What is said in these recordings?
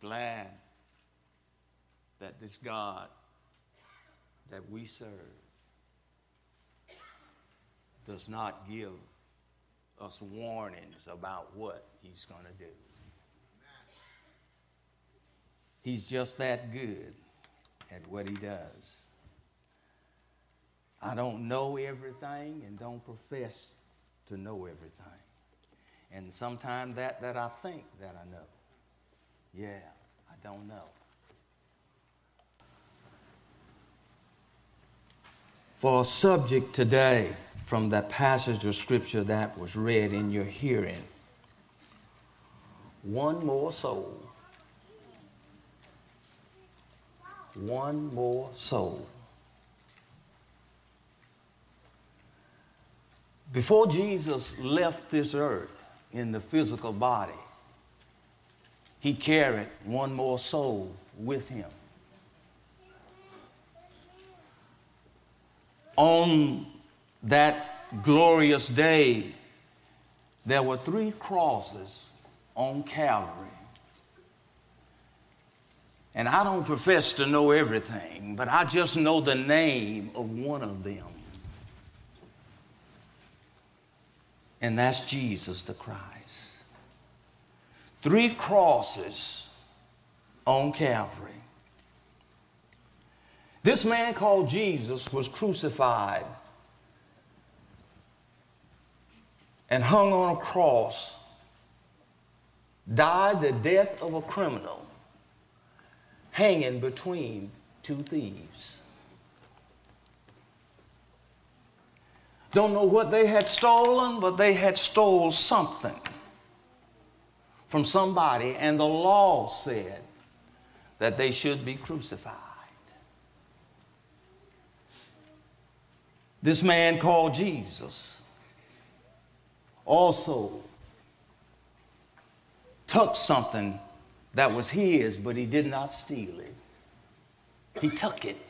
glad that this God that we serve does not give us warnings about what he's going to do. He's just that good at what he does. I don't know everything and don't profess to know everything. And sometimes that I think that I know. Yeah, I don't know. For a subject today from that passage of scripture that was read in your hearing, one more soul. One more soul. Before Jesus left this earth in the physical body, he carried one more soul with him. On that glorious day, there were 3 crosses on Calvary. And I don't profess to know everything, but I just know the name of one of them. And that's Jesus the Christ. 3 crosses on Calvary. This man called Jesus was crucified and hung on a cross, died the death of a criminal, hanging between 2 thieves. Don't know what they had stolen, but they had stole something from somebody, and the law said that they should be crucified. This man called Jesus also took something that was his, but he did not steal it. He took it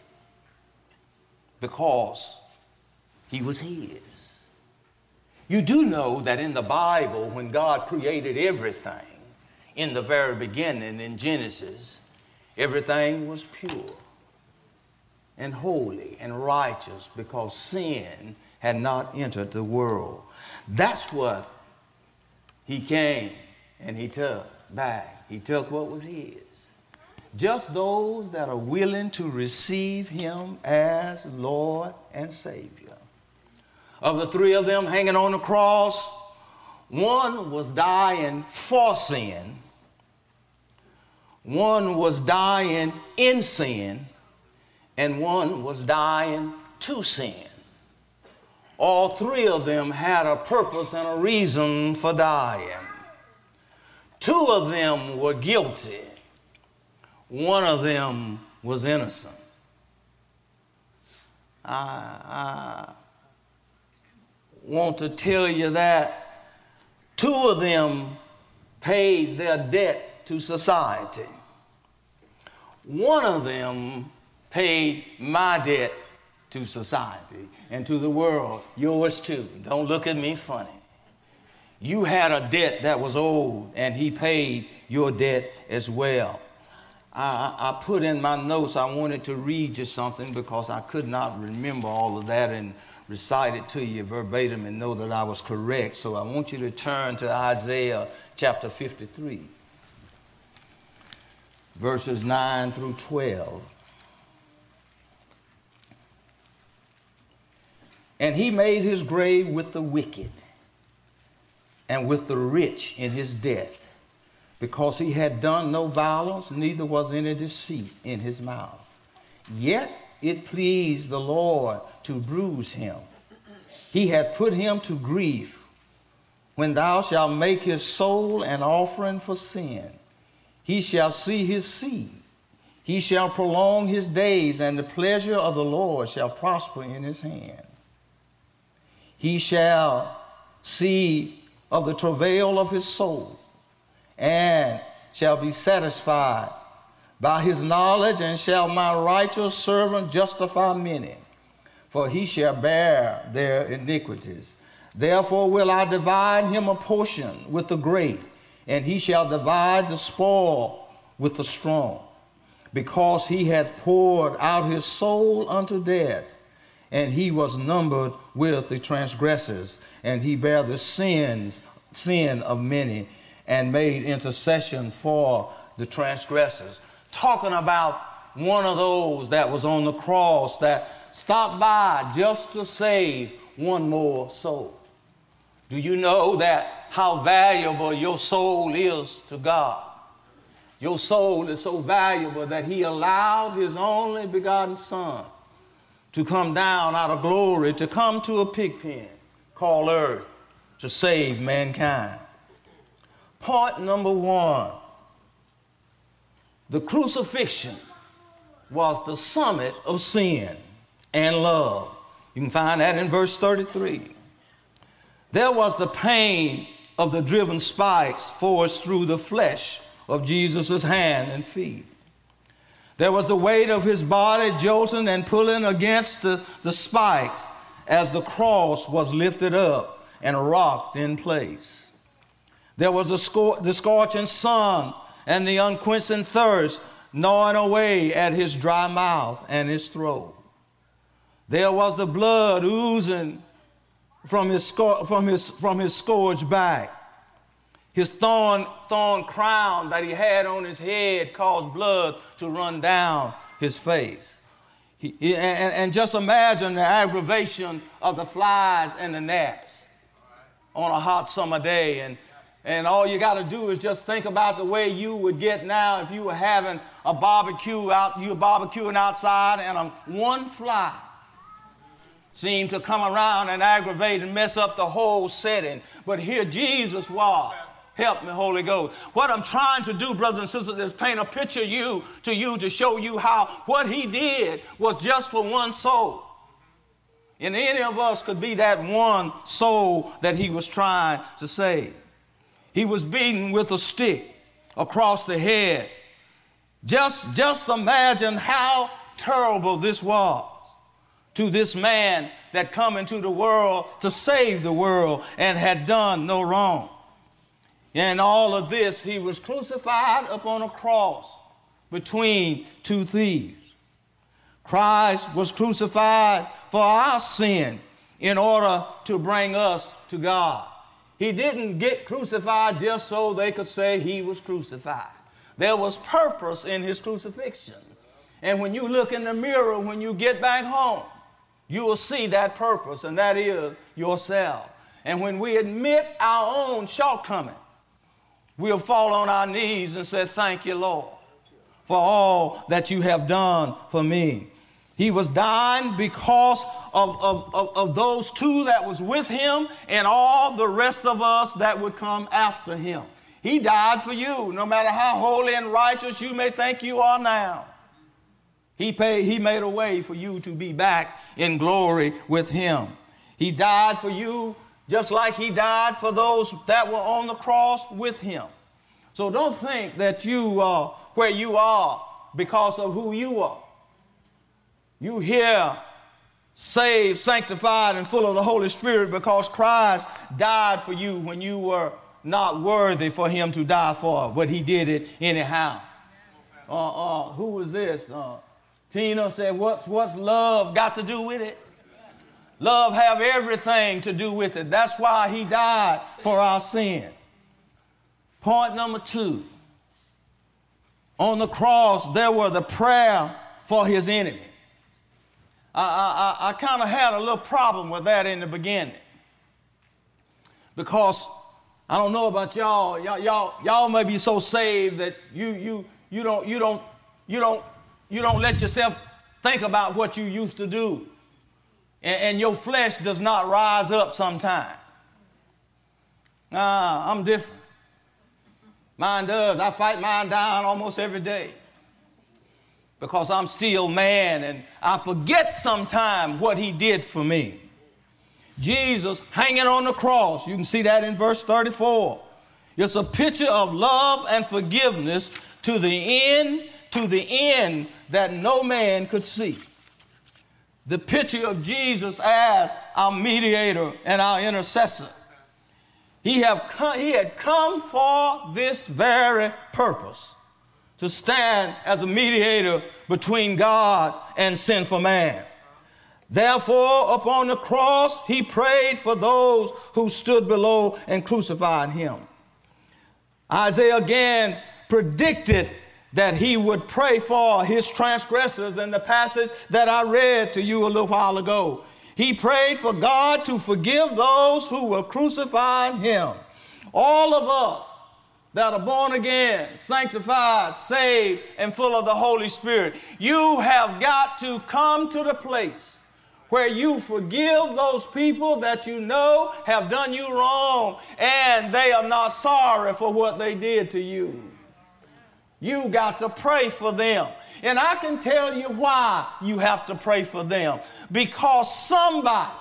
because he was his. You do know that in the Bible, when God created everything, in the very beginning, in Genesis, everything was pure and holy and righteous because sin had not entered the world. That's what he came and he took back. He took what was his. Just those that are willing to receive him as Lord and Savior. Of the 3 of them hanging on the cross, one was dying for sin, one was dying in sin, and one was dying to sin. All 3 of them had a purpose and a reason for dying. 2 of them were guilty. 1 of them was innocent. I want to tell you that 2 of them paid their debt to society. 1 of them paid my debt to society and to the world. Yours too. Don't look at me funny. You had a debt that was owed, and he paid your debt as well. I put in my notes, I wanted to read you something because I could not remember all of that and recite it to you verbatim and know that I was correct. So I want you to turn to Isaiah chapter 53, verses 9 through 12. And he made his grave with the wicked and with the rich in his death, because he had done no violence, neither was any deceit in his mouth. Yet it pleased the Lord to bruise him. He hath put him to grief. When thou shalt make his soul an offering for sin, he shall see his seed. He shall prolong his days, and the pleasure of the Lord shall prosper in his hand. He shall see of the travail of his soul, and shall be satisfied by his knowledge, and shall my righteous servant justify many, for he shall bear their iniquities. Therefore will I divide him a portion with the great, and he shall divide the spoil with the strong, because he hath poured out his soul unto death, and he was numbered with the transgressors, and he bare the sin of many, and made intercession for the transgressors. Talking about one of those that was on the cross that stopped by just to save one more soul. Do you know that how valuable your soul is to God? Your soul is so valuable that he allowed his only begotten Son to come down out of glory, to come to a pig pen called earth to save mankind. Point number one, the crucifixion was the summit of sin and love. You can find that in verse 33. There was the pain of the driven spikes forced through the flesh of Jesus' hand and feet. There was the weight of his body jolting and pulling against the spikes as the cross was lifted up and rocked in place. There was the scorching sun and the unquenching thirst gnawing away at his dry mouth and his throat. There was the blood oozing from his scourged back. His thorn crown that he had on his head caused blood to run down his face. And just imagine the aggravation of the flies and the gnats on a hot summer day. And all you got to do is just think about the way you would get now if you were having a barbecue out, you were barbecuing outside, and one fly seemed to come around and aggravate and mess up the whole setting. But here Jesus was. Help me, Holy Ghost. What I'm trying to do, brothers and sisters, is paint a picture to you to show you how what he did was just for one soul. And any of us could be that one soul that he was trying to save. He was beaten with a stick across the head. Just imagine how terrible this was to this man that come into the world to save the world and had done no wrong. And all of this, he was crucified upon a cross between two thieves. Christ was crucified for our sin in order to bring us to God. He didn't get crucified just so they could say he was crucified. There was purpose in his crucifixion. And when you look in the mirror, when you get back home, you will see that purpose, and that is yourself. And when we admit our own shortcoming, we'll fall on our knees and say, thank you, Lord, for all that you have done for me. He was dying because of those two that was with him and all the rest of us that would come after him. He died for you, no matter how holy and righteous you may think you are now. He made a way for you to be back in glory with him. He died for you just like he died for those that were on the cross with him. So don't think that you are where you are because of who you are. You here saved, sanctified, and full of the Holy Spirit because Christ died for you when you were not worthy for him to die for, but he did it anyhow. Who was this? Tina said, what's love got to do with it? Love have everything to do with it. That's why he died for our sin. Point number two. On the cross, there were the prayer for his enemy. I kind of had a little problem with that in the beginning. Because I don't know about y'all. Y'all may be so saved that you don't let yourself think about what you used to do. And your flesh does not rise up sometime. I'm different. Mine does. I fight mine down almost every day. Because I'm still man and I forget sometime what he did for me. Jesus hanging on the cross, you can see that in verse 34. It's a picture of love and forgiveness to the end that no man could see. The picture of Jesus as our mediator and our intercessor. He had come for this very purpose, to stand as a mediator between God and sinful man. Therefore, upon the cross, he prayed for those who stood below and crucified him. Isaiah again predicted that he would pray for his transgressors in the passage that I read to you a little while ago. He prayed for God to forgive those who were crucifying him. All of us that are born again, sanctified, saved, and full of the Holy Spirit, you have got to come to the place where you forgive those people that you know have done you wrong and they are not sorry for what they did to you. You got to pray for them. And I can tell you why you have to pray for them. Because somebody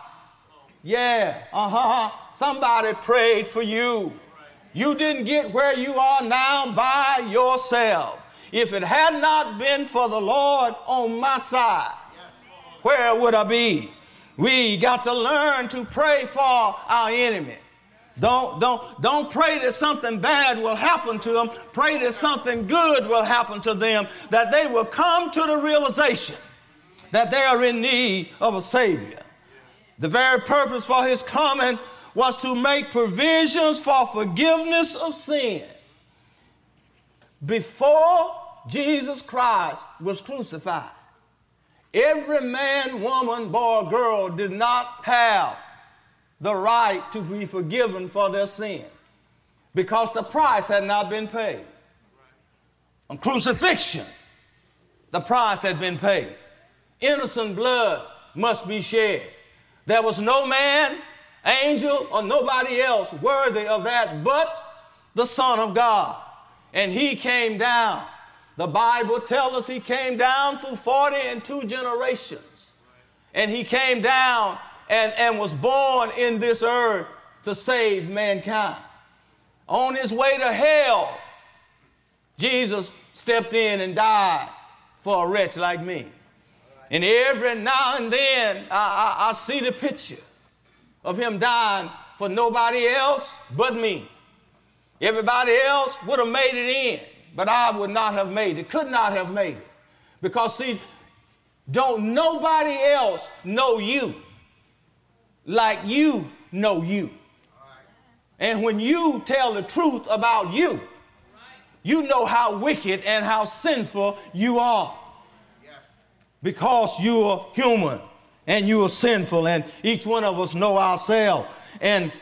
prayed for you. You didn't get where you are now by yourself. If it had not been for the Lord on my side, where would I be? We got to learn to pray for our enemy. Don't pray that something bad will happen to them. Pray that something good will happen to them, that they will come to the realization that they are in need of a Savior. The very purpose for his coming was to make provisions for forgiveness of sin. Before Jesus Christ was crucified, every man, woman, boy, girl did not have the right to be forgiven for their sin because the price had not been paid. On crucifixion, the price had been paid. Innocent blood must be shed. There was no man, angel, or nobody else worthy of that but the Son of God. And he came down. The Bible tells us he came down through 42 generations. And he came down and was born in this earth to save mankind. On his way to hell, Jesus stepped in and died for a wretch like me. And every now and then, I see the picture of him dying for nobody else but me. Everybody else would have made it in, but I would not have made it, could not have made it. Because, see, don't nobody else know you like you know you. And when you tell the truth about you, you know how wicked and how sinful you are. Because you are human and you are sinful, and each one of us know ourselves. And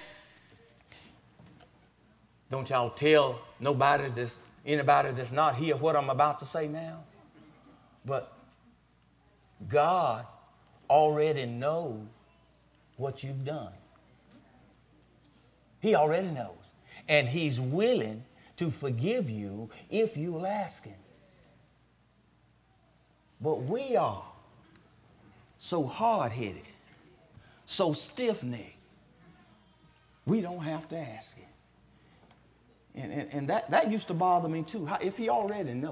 don't y'all tell anybody that's not here what I'm about to say now. But God already knows what you've done. He already knows. And he's willing to forgive you if you'll ask him. But we are so hard-headed, so stiff-necked, we don't have to ask him. And that used to bother me too. If he already knows,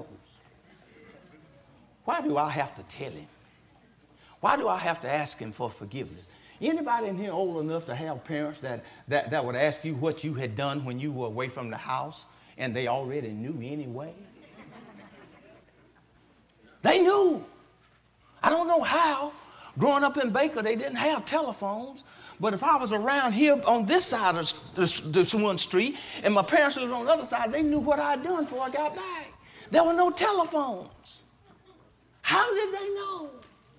why do I have to tell him? Why do I have to ask him for forgiveness? Anybody in here old enough to have parents that would ask you what you had done when you were away from the house and they already knew anyway? They knew. I don't know how. Growing up in Baker, they didn't have telephones. But if I was around here on this side of this one street and my parents lived on the other side, they knew what I had done before I got back. There were no telephones. How did they know?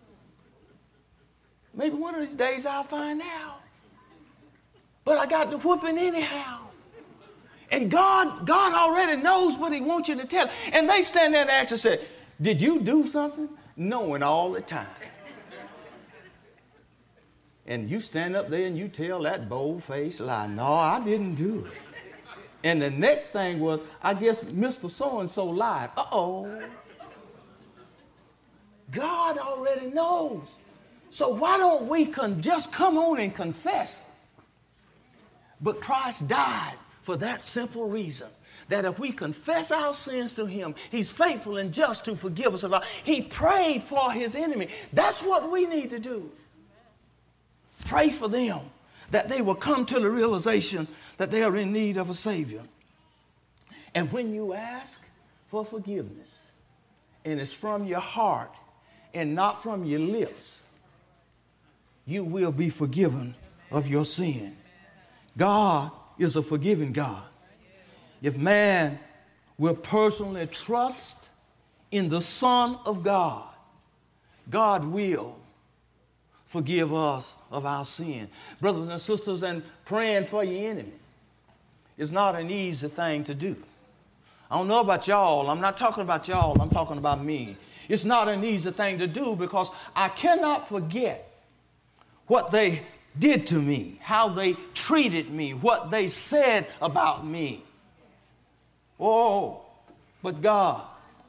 Maybe one of these days I'll find out. But I got the whooping anyhow. And God already knows what he wants you to tell. And they stand there and ask and say, did you do something? Knowing all the time. And you stand up there and you tell that bold-faced lie, no, I didn't do it. And the next thing was, I guess Mr. So-and-so lied. Uh-oh. God already knows. So why don't we just come on and confess? But Christ died for that simple reason, that if we confess our sins to him, he's faithful and just to forgive us of our. He prayed for his enemy. That's what we need to do. Pray for them, that they will come to the realization that they are in need of a Savior. And when you ask, for forgiveness, and it's from your heart and not from your lips, you will be forgiven of your sin. God is a forgiving God. If man will personally trust in the Son of God, God will forgive us of our sin. Brothers and sisters, and praying for your enemy is not an easy thing to do. I don't know about y'all. I'm not talking about y'all. I'm talking about me. It's not an easy thing to do because I cannot forget what they did to me, how they treated me, what they said about me. Oh, but God,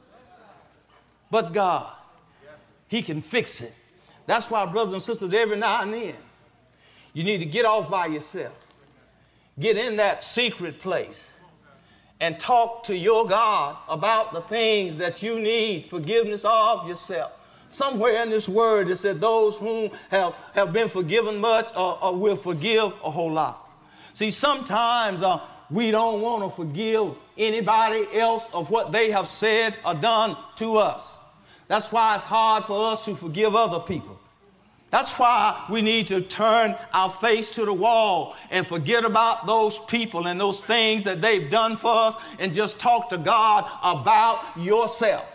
He can fix it. That's why, brothers and sisters, every now and then, you need to get off by yourself. Get in that secret place and talk to your God about the things that you need forgiveness of yourself. Somewhere in this word it said those whom have been forgiven much will forgive a whole lot. See, sometimes we don't want to forgive anybody else of what they have said or done to us. That's why it's hard for us to forgive other people. That's why we need to turn our face to the wall and forget about those people and those things that they've done for us and just talk to God about yourself.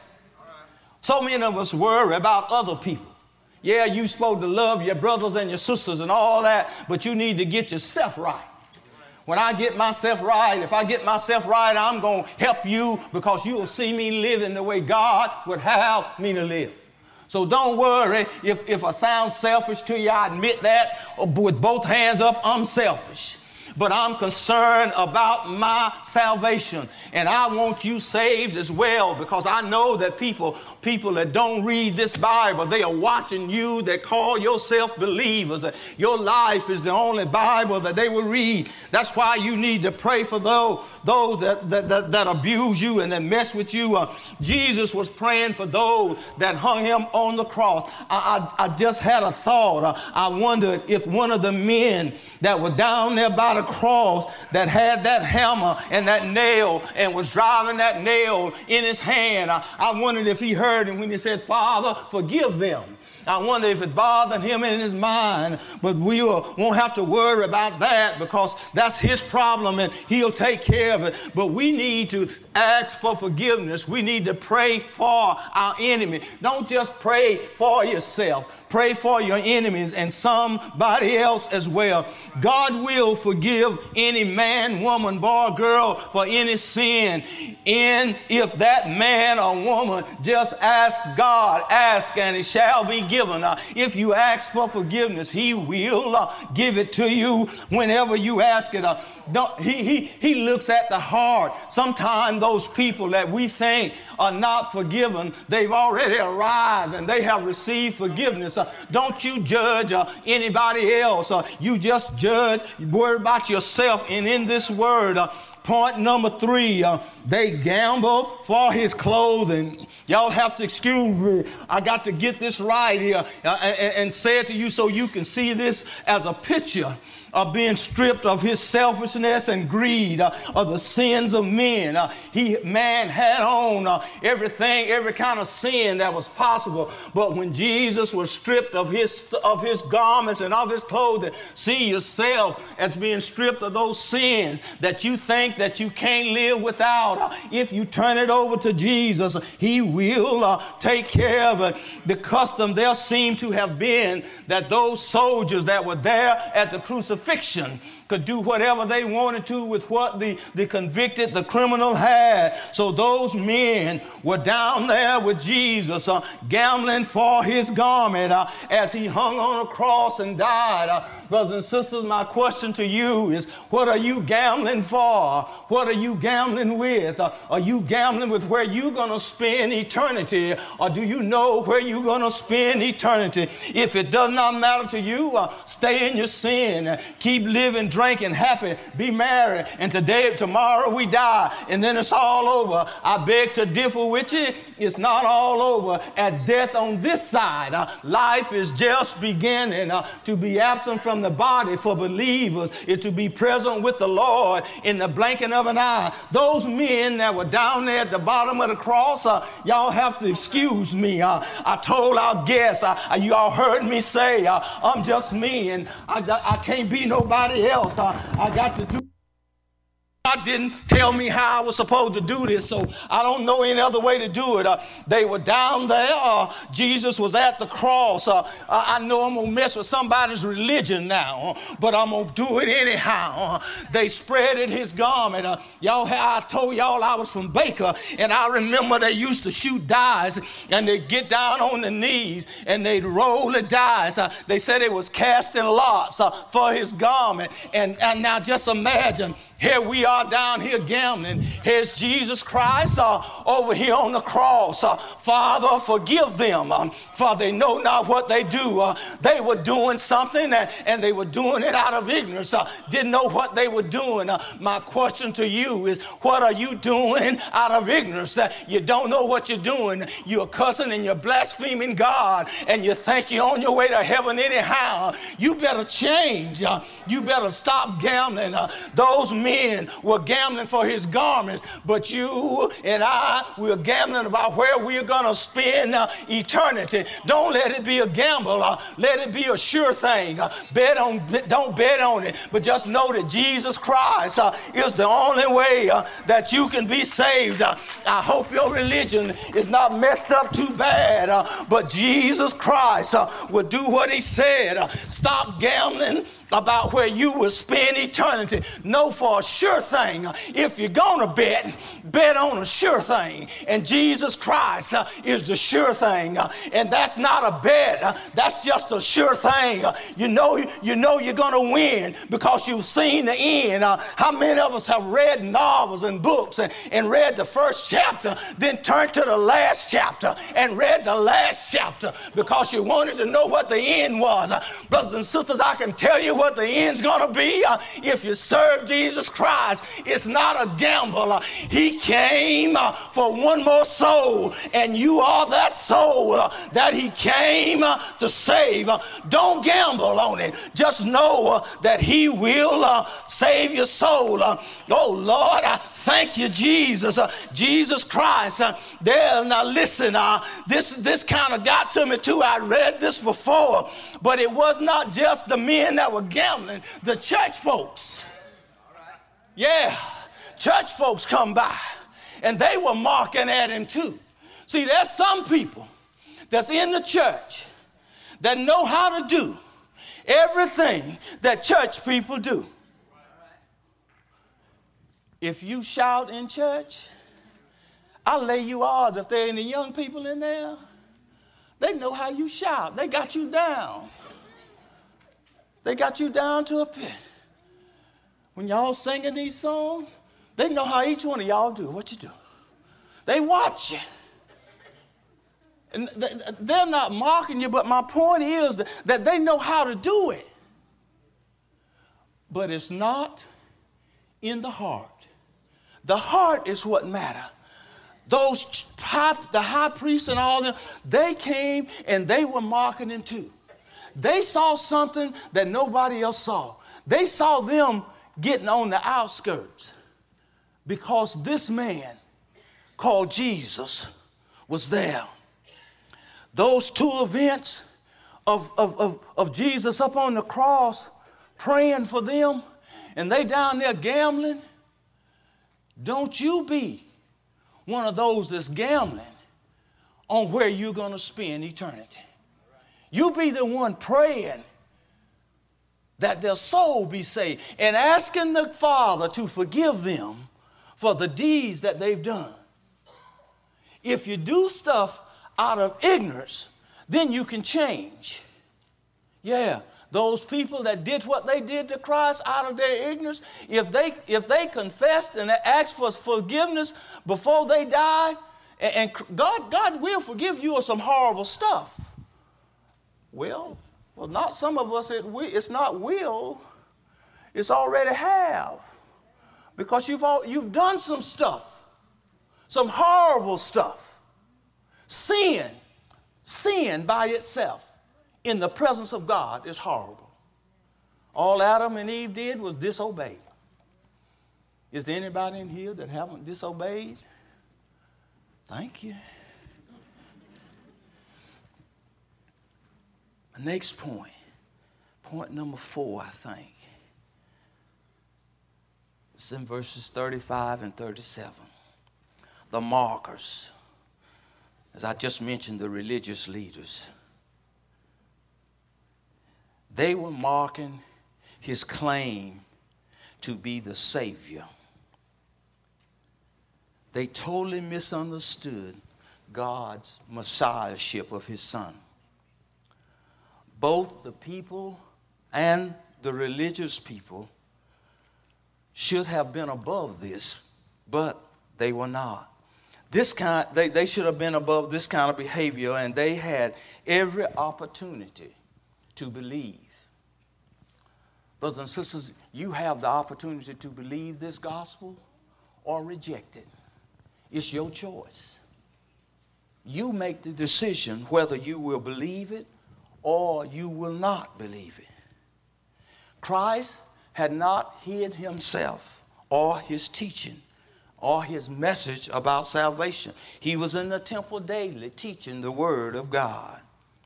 So many of us worry about other people. Yeah, you're supposed to love your brothers and your sisters and all that, but you need to get yourself right. When I get myself right, if I get myself right, I'm going to help you because you will see me living the way God would have me to live. So don't worry if I sound selfish to you. I admit that with both hands up, I'm selfish. But I'm concerned about my salvation. And I want you saved as well because I know that people that don't read this Bible, they are watching you that call yourself believers. Your life is the only Bible that they will read. That's why you need to pray for those that abuse you and that mess with you. Jesus was praying for those that hung him on the cross. I just had a thought. I wondered if one of the men that were down there by the cross that had that hammer and that nail and was driving that nail in his hand, I wondered if he heard him when he said, Father, forgive them. I wonder if it bothered him in his mind, but we won't have to worry about that because that's his problem and he'll take care of it. But we need to ask for forgiveness. We need to pray for our enemy. Don't just pray for yourself. Pray for your enemies and somebody else as well. God will forgive any man, woman, boy, girl for any sin. And if that man or woman just ask God, ask and it shall be given. If you ask for forgiveness, He will give it to you whenever you ask it. He looks at the heart. Sometimes those people that we think are not forgiven, they've already arrived and they have received forgiveness. Don't you judge anybody else. You just judge, worry about yourself. And in this word, point number 3, they gamble for his clothing. Y'all have to excuse me. I got to get this right here and say it to you so you can see this as a picture of being stripped of his selfishness and greed, of the sins of men. Man had on everything, every kind of sin that was possible. But when Jesus was stripped of his garments and of his clothing, see yourself as being stripped of those sins that you think that you can't live without. If you turn it over to Jesus, He will take care of it. The custom there seemed to have been that those soldiers that were there at the crucifixion could do whatever they wanted to with what the criminal had. So those men were down there with Jesus, gambling for his garment as he hung on a cross and died. Brothers and sisters, my question to you is, what are you gambling for? What are you gambling with? Are you gambling with where you're going to spend eternity? Or do you know where you're going to spend eternity? If it does not matter to you, stay in your sin. Keep living drink, and happy, be merry, and tomorrow we die, and then it's all over. I beg to differ with you. It's not all over at death on this side. Life is just beginning. To be absent from the body for believers is to be present with the Lord in the blinking of an eye. Those men that were down there at the bottom of the cross, y'all have to excuse me. I told our guests, you all heard me say, I'm just me, and I can't be nobody else. I got to do. God didn't tell me how I was supposed to do this, so I don't know any other way to do it. They were down there. Jesus was at the cross. I know I'm going to mess with somebody's religion now, but I'm going to do it anyhow. They spreaded his garment. I told y'all I was from Baker, and I remember they used to shoot dice, and they'd get down on the knees, and they'd roll the dice. They said it was casting lots for his garment. And now just imagine, here we are down here gambling. Here's Jesus Christ over here on the cross. Father, forgive them, for they know not what they do. They were doing something, and they were doing it out of ignorance. Didn't know what they were doing. My question to you is, what are you doing out of ignorance? That you don't know what you're doing. You're cussing and you're blaspheming God, and you think you're on your way to heaven anyhow. You better change. You better stop gambling. Those men were gambling for his garments, but you and I, we're gambling about where we're going to spend eternity. Don't let it be a gamble. Let it be a sure thing. Don't bet on it, but just know that Jesus Christ is the only way that you can be saved. I hope your religion is not messed up too bad, but Jesus Christ will do what he said. Stop gambling about where you will spend eternity. Know for a sure thing, if you're going to bet on a sure thing. And Jesus Christ is the sure thing. And that's not a bet. That's just a sure thing. You know you're going to win because you've seen the end. How many of us have read novels and books and read the first chapter, then turned to the last chapter and read the last chapter because you wanted to know what the end was? Brothers and sisters, I can tell you what the end's going to be. If you serve Jesus Christ, it's not a gamble. He came for one more soul, and you are that soul that he came to save. Don't gamble on it. Just know that he will save your soul. Oh, Lord, I thank you, Jesus. Jesus Christ. Now listen, this kind of got to me too. I read this before, but it was not just the men that were gambling. The church folks. Yeah, church folks come by, and they were marking at him too. See, there's some people that's in the church that know how to do everything that church people do. If you shout in church, I'll lay you odds if there are any young people in there, they know how you shout. They got you down. They got you down to a pit. When y'all singing these songs, they know how each one of y'all do what you do. They watch you. And they're not mocking you, but my point is that they know how to do it. But it's not in the heart. The heart is what matters. The high priests and all them, they came and they were marketing too. They saw something that nobody else saw. They saw them getting on the outskirts because this man called Jesus was there. Those two events of Jesus up on the cross praying for them, and they down there gambling. Don't you be one of those that's gambling on where you're going to spend eternity. You be the one praying that their soul be saved and asking the Father to forgive them for the deeds that they've done. If you do stuff out of ignorance, then you can change. Yeah, those people that did what they did to Christ out of their ignorance, if they confessed and asked for forgiveness before they died, and God will forgive you of some horrible stuff. Well, not some of us. It's not will. It's already have. Because you've done some stuff, some horrible stuff. Sin by itself in the presence of God is horrible. All Adam and Eve did was disobey. Is there anybody in here that haven't disobeyed? Thank you. Next point. Point number 4, I think. It's in verses 35 and 37. The markers. As I just mentioned, the religious leaders. They were marking his claim to be the Savior. They totally misunderstood God's messiahship of his son. Both the people and the religious people should have been above this, but they were not. They should have been above this kind of behavior, and they had every opportunity to believe. Brothers and sisters, you have the opportunity to believe this gospel or reject it. It's your choice. You make the decision whether you will believe it or you will not believe it. Christ had not hid himself or his teaching or his message about salvation. He was in the temple daily teaching the word of God.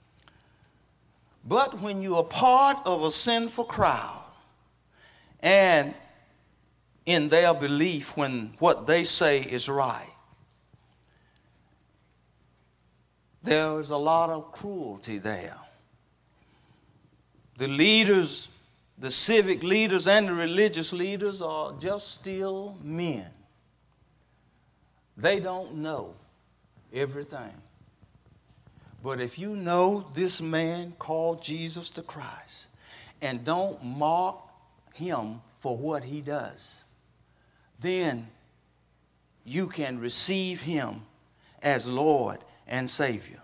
But when you are part of a sinful crowd and in their belief when what they say is right, there is a lot of cruelty there. The leaders, the civic leaders and the religious leaders are just still men. They don't know everything. But if you know this man called Jesus the Christ and don't mark him for what he does, then you can receive him as Lord and Savior.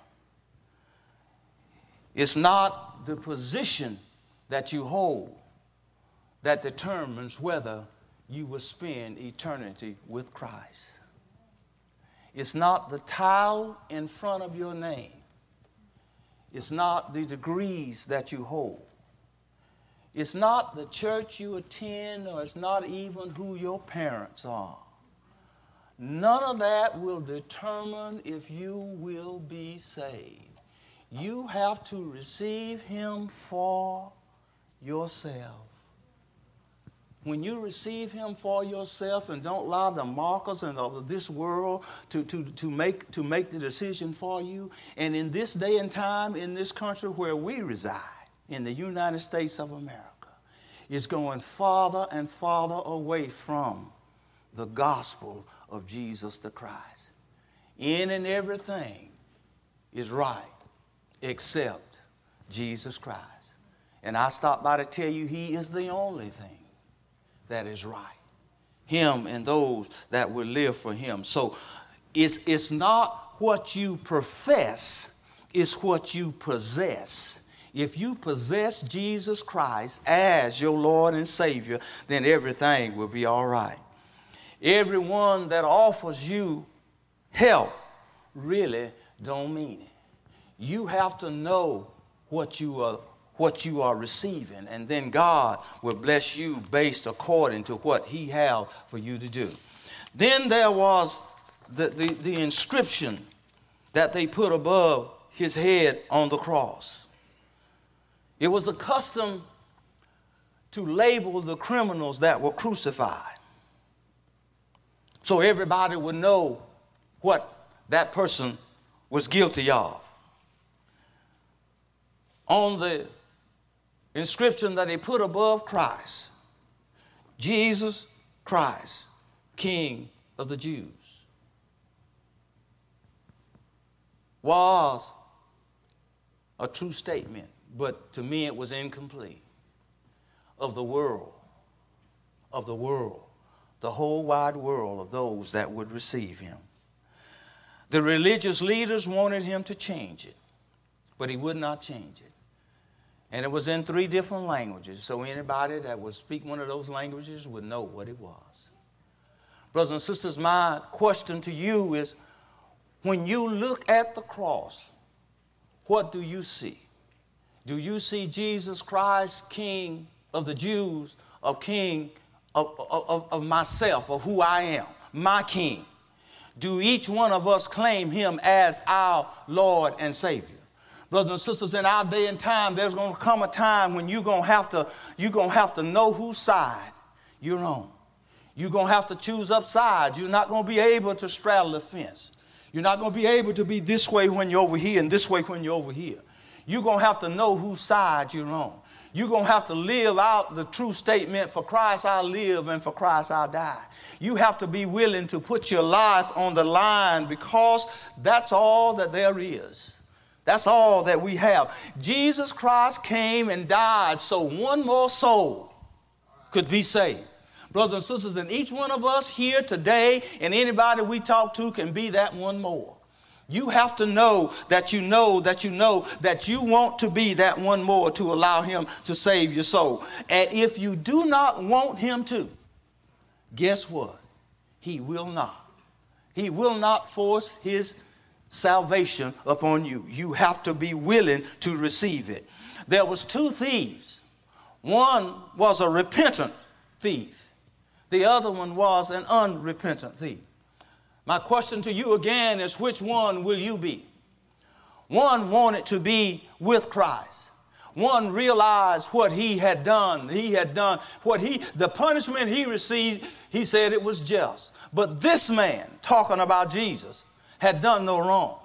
It's not the position that you hold that determines whether you will spend eternity with Christ. It's not the title in front of your name. It's not the degrees that you hold. It's not the church you attend, or it's not even who your parents are. None of that will determine if you will be saved. You have to receive him for yourself. When you receive him for yourself and don't allow the markers of this world to make the decision for you, and in this day and time, in this country where we reside, in the United States of America, is going farther and farther away from the gospel of Jesus the Christ. In and everything is right except Jesus Christ. And I stopped by to tell you he is the only thing that is right. Him and those that will live for him. So it's not what you profess, it's what you possess. If you possess Jesus Christ as your Lord and Savior, then everything will be all right. Everyone that offers you help really don't mean it. You have to know what you are receiving, and then God will bless you based according to what he has for you to do. Then there was the inscription that they put above his head on the cross. It was a custom to label the criminals that were crucified, so everybody would know what that person was guilty of. On the inscription that they put above Christ, Jesus Christ, King of the Jews, was a true statement, but to me it was incomplete. Of the world, the whole wide world of those that would receive him. The religious leaders wanted him to change it, but he would not change it. And it was in 3 different languages. So anybody that would speak one of those languages would know what it was. Brothers and sisters, my question to you is, when you look at the cross, what do you see? Do you see Jesus Christ, King of the Jews, of King of myself, of who I am, my King? Do each one of us claim him as our Lord and Savior? Brothers and sisters, in our day and time, there's going to come a time when you're going to have to know whose side you're on. You're going to have to choose up sides. You're not going to be able to straddle the fence. You're not going to be able to be this way when you're over here and this way when you're over here. You're going to have to know whose side you're on. You're going to have to live out the true statement, for Christ I live and for Christ I die. You have to be willing to put your life on the line, because that's all that there is. That's all that we have. Jesus Christ came and died so one more soul could be saved. Brothers and sisters, and each one of us here today and anybody we talk to can be that one more. You have to know that you know that you know that you want to be that one more to allow him to save your soul. And if you do not want him to, guess what? He will not. He will not force his salvation upon you. You have to be willing to receive it. There was 2 thieves. One was a repentant thief. The other one was an unrepentant thief. My question to you again is, which one will you be? One wanted to be with Christ. One realized what he had done. He had done the punishment he received, he said it was just. But this man, talking about Jesus, had done no wrong.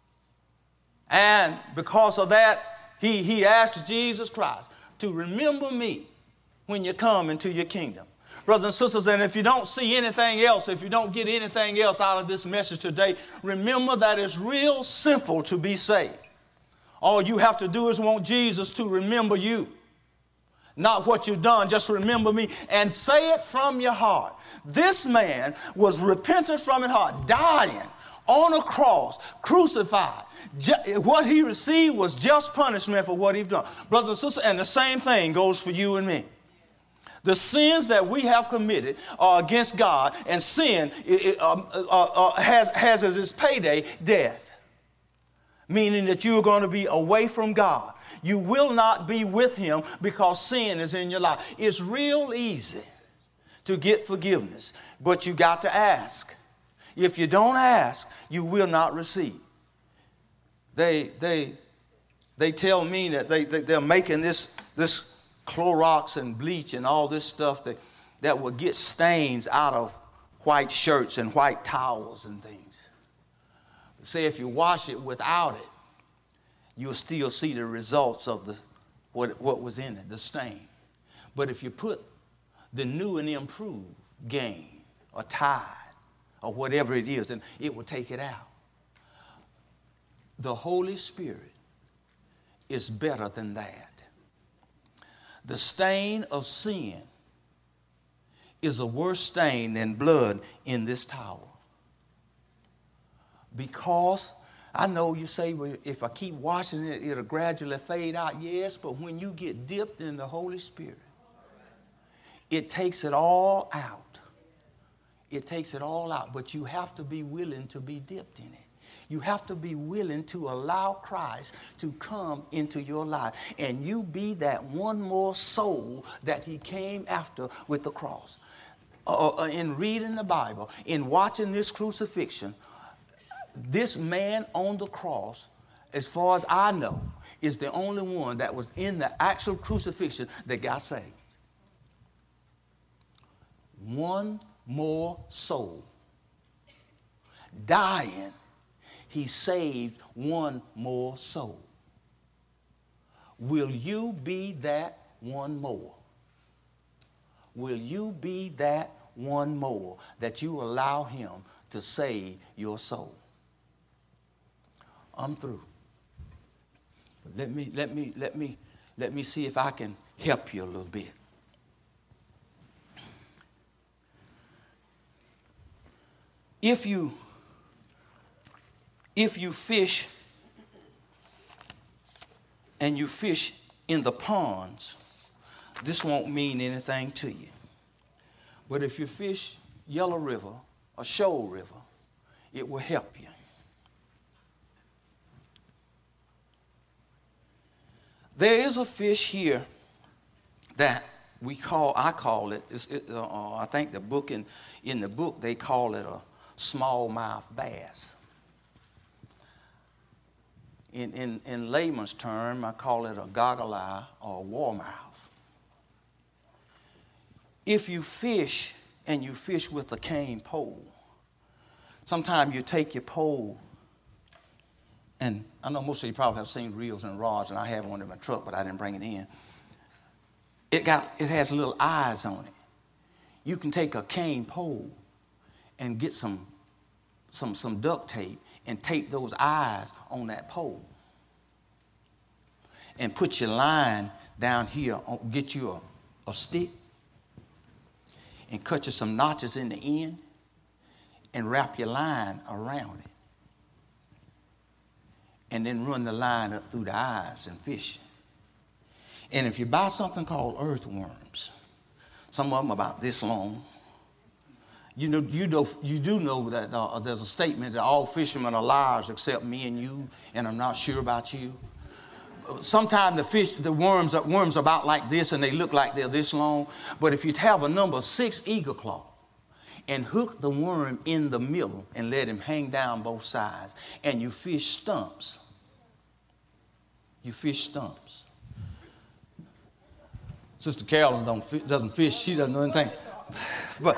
And because of that, he asked Jesus Christ to remember me when you come into your kingdom. Brothers and sisters, and if you don't see anything else, if you don't get anything else out of this message today, remember that it's real simple to be saved. All you have to do is want Jesus to remember you. Not what you've done, just remember me, and say it from your heart. This man was repentant from his heart, dying on a cross, crucified. What he received was just punishment for what he's done. Brothers and sisters, and the same thing goes for you and me. The sins that we have committed are against God, and sin has as its payday death, meaning that you are going to be away from God. You will not be with him because sin is in your life. It's real easy to get forgiveness, but you got to ask. If you don't ask, you will not receive. They tell me that they're making this Clorox and bleach and all this stuff that will get stains out of white shirts and white towels and things. Say if you wash it without it, you'll still see the results of what was in it, the stain. But if you put the new and improved Gain or Tide or whatever it is, then it will take it out. The Holy Spirit is better than that. The stain of sin is a worse stain than blood in this towel. Because I know you say, well, if I keep washing it, it'll gradually fade out. Yes, but when you get dipped in the Holy Spirit, it takes it all out. It takes it all out. But you have to be willing to be dipped in it. You have to be willing to allow Christ to come into your life. And you be that one more soul that he came after with the cross. In reading the Bible, in watching this crucifixion, this man on the cross, as far as I know, is the only one that was in the actual crucifixion that got saved. One more soul dying, he saved one more soul. Will you be that one more? Will you be that one more that you allow him to save your soul? I'm through. Let me see if I can help you a little bit. If you fish and you fish in the ponds, this won't mean anything to you. But if you fish Yellow River or Shoal River, it will help you. There is a fish here that I call it, I think the book in the book they call it a smallmouth bass. In layman's term, I call it a goggle eye or a warmouth. If you fish and you fish with a cane pole, sometimes you take your pole, and I know most of you probably have seen reels and rods, and I have one in my truck, but I didn't bring it in. It has little eyes on it. You can take a cane pole and get some duct tape and tape those eyes on that pole. And put your line down here, get you a stick, and cut you some notches in the end, and wrap your line around it. And then run the line up through the eyes and fish. And if you buy something called earthworms, some of them about this long, you do know that there's a statement that all fishermen are liars except me and you, and I'm not sure about you. Sometimes the worms are about like this, and they look like they're this long. But if you have a number 6 eagle claw and hook the worm in the middle and let him hang down both sides, and you fish stumps. Sister Carolyn doesn't fish. She doesn't know anything. But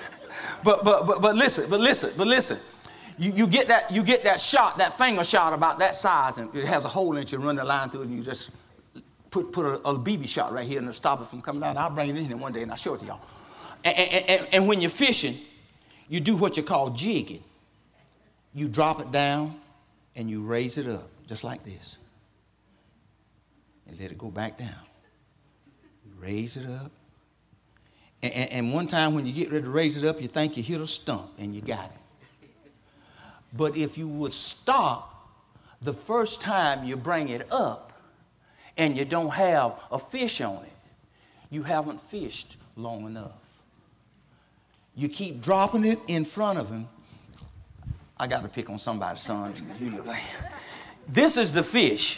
listen. You get that shot, that finger shot about that size, and it has a hole in it. You run the line through it, and you just put a BB shot right here and stop it from coming down. I'll bring it in here one day and I'll show it to y'all. And when you're fishing, you do what you call jigging. You drop it down and you raise it up just like this, and let it go back down. Raise it up. And one time when you get ready to raise it up, you think you hit a stump and you got it. But if you would stop the first time you bring it up and you don't have a fish on it, you haven't fished long enough. You keep dropping it in front of him. I got to pick on somebody's son. This is the fish.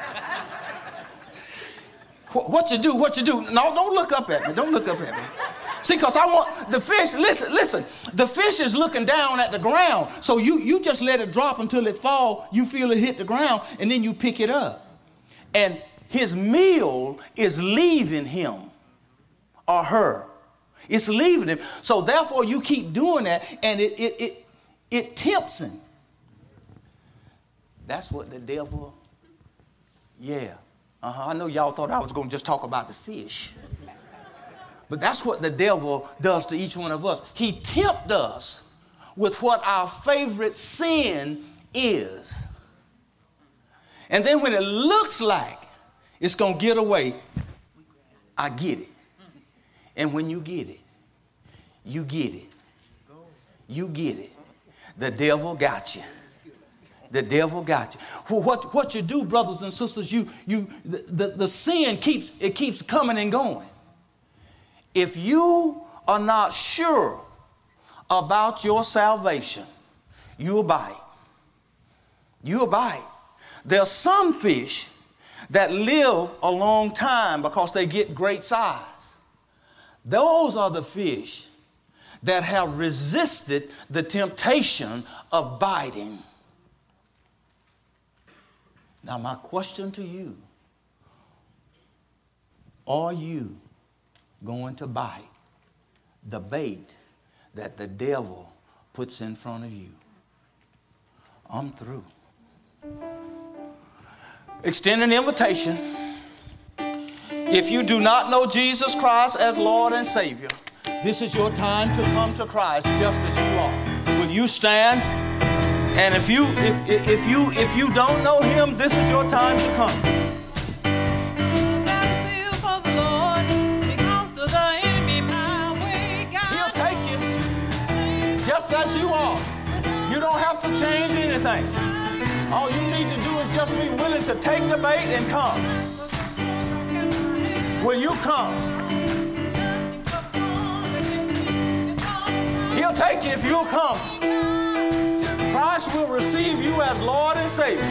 What you do? No, don't look up at me. Don't look up at me. See, because I want the fish, listen. The fish is looking down at the ground. So you just let it drop until it fall. You feel it hit the ground, and then you pick it up. And his meal is leaving him or her. It's leaving him. So therefore, you keep doing that, and it tempts him. That's what the devil, I know y'all thought I was going to just talk about the fish. But that's what the devil does to each one of us. He tempts us with what our favorite sin is. And then when it looks like it's going to get away, I get it. And when you get it, you get it. You get it. The devil got you. The devil got you. Well, what you do, brothers and sisters, the sin keeps coming and going. If you are not sure about your salvation, you'll bite. You'll bite. There are some fish that live a long time because they get great size. Those are the fish that have resisted the temptation of biting. Now, my question to you, are you going to bite the bait that the devil puts in front of you? I'm through. Extend an invitation. If you do not know Jesus Christ as Lord and Savior, this is your time to come to Christ just as you are. Will you stand? And if you don't know him, this is your time to come. He'll take you just as you are. You don't have to change anything. All you need to do is just be willing to take the bait and come. Will you come? He'll take you if you'll come. Christ will receive you as Lord and Savior.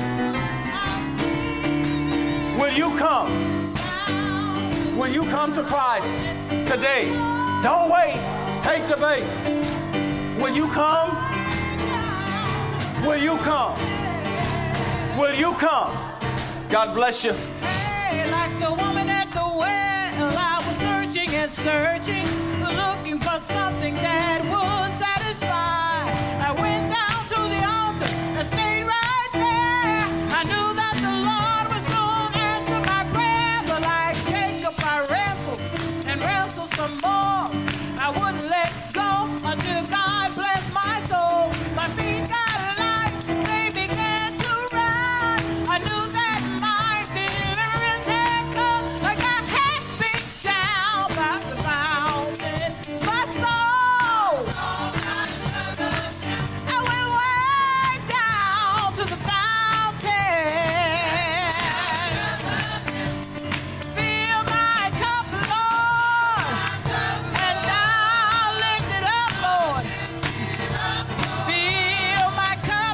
Will you come? Will you come to Christ today? Don't wait. Take the bait. Will you come? Will you come? Will you come? God bless you. Hey, like the woman at the well, I was searching and searching, looking for something that would satisfy. I went down to the altar and stayed right there. I knew that the Lord would soon answer my prayer, but like Jacob, I wrestled and wrestled some more. I wouldn't let go until God blessed my soul. My feet got light, they began to run. I knew that my deliverance had come. I got half beat down by the mountain. My soul, I went way down to the fountain. Fill my cup, Lord, and I'll lift it up, Lord. Fill my cup,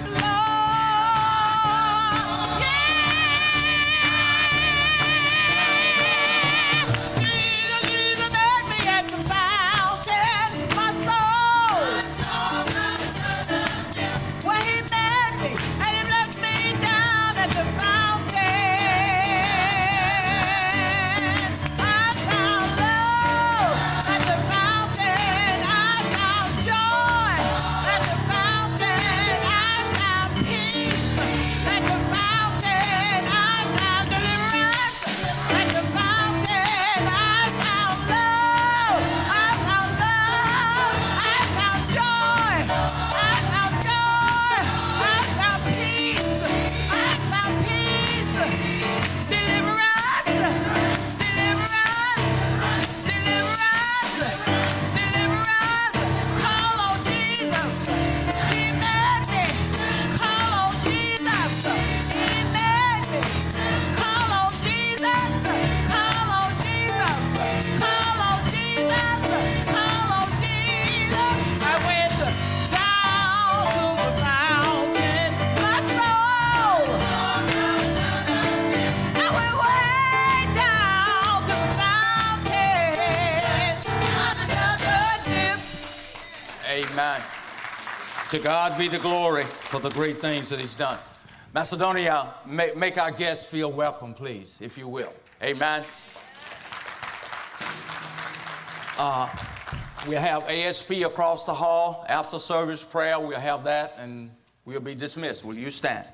Lord. Yeah. Jesus met me at the fountain, my soul. Where he met me, and he blessed me down at the fountain. I found love at the fountain. I found joy at the fountain. I found peace at the fountain. I found deliverance at the fountain. I found love. I found love. I found joy. I found joy. I found peace. I found peace. Deliverance. Deliverance. Deliverance. Deliverance. Call on Jesus. He met me. Call on Jesus. He met me. Call on Jesus. Call on Jesus. Call on Jesus. Call on Jesus. I went down to the fountain. My soul. I went way down to the fountain. Amen. To God be the glory for the great things that he's done. Macedonia, make our guests feel welcome, please, if you will. Amen. We have ASP across the hall. After service prayer, we'll have that, and we'll be dismissed. Will you stand?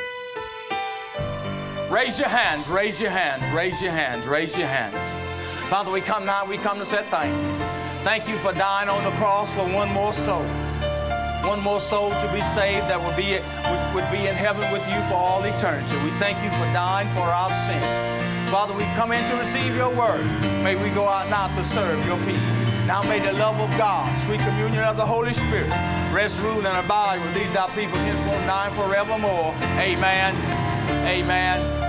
Raise your hands, raise your hands, raise your hands, raise your hands. Father, we come now, we come to say thank you. Thank you for dying on the cross for one more soul. One more soul to be saved that would be in heaven with you for all eternity. We thank you for dying for our sin. Father, we've come in to receive your word. May we go out now to serve your people. Now may the love of God, sweet communion of the Holy Spirit, rest, rule, and abide with these thy people henceforth now and forevermore. Amen. Amen.